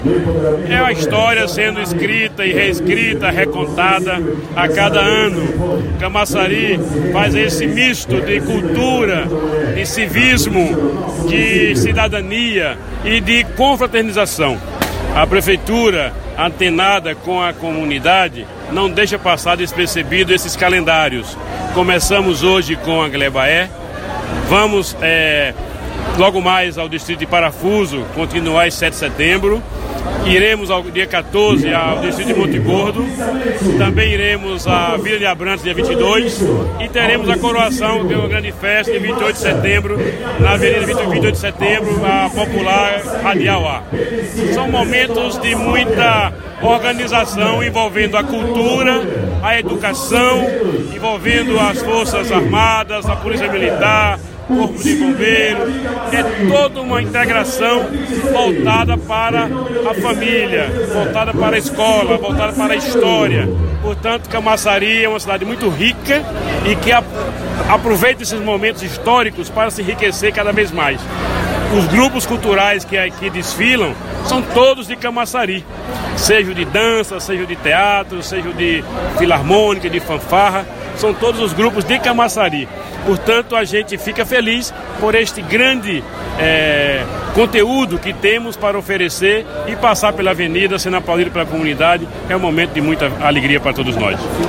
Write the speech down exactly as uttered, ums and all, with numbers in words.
É uma história sendo escrita e reescrita, recontada a cada ano. Camaçari faz esse misto de cultura, de civismo, de cidadania e de confraternização. A prefeitura, antenada com a comunidade, não deixa passar despercebido esses calendários. Começamos hoje com a Glebaé, vamos é, logo mais ao distrito de Parafuso, continuar em sete de setembro. Iremos ao dia quatorze ao distrito de Monte Gordo, também iremos à Vila de Abrantes dia vinte e dois e teremos a coroação, que é uma grande festa, dia vinte e oito de setembro, na Avenida vinte e oito de setembro, a popular Radial A. São momentos de muita organização envolvendo a cultura, a educação, envolvendo as Forças Armadas, a Polícia Militar, Corpo de Bombeiros. É toda uma integração voltada para a família, voltada para a escola, voltada para a história. Portanto, Camaçari é uma cidade muito rica e que aproveita esses momentos históricos para se enriquecer cada vez mais. Os grupos culturais que aqui desfilam são todos de Camaçari, seja de dança, seja de teatro, seja de filarmônica, de fanfarra, são todos os grupos de Camaçari. Portanto, a gente fica feliz por este grande é, conteúdo que temos para oferecer e passar pela avenida, sendo aplaudido pela comunidade. É um momento de muita alegria para todos nós.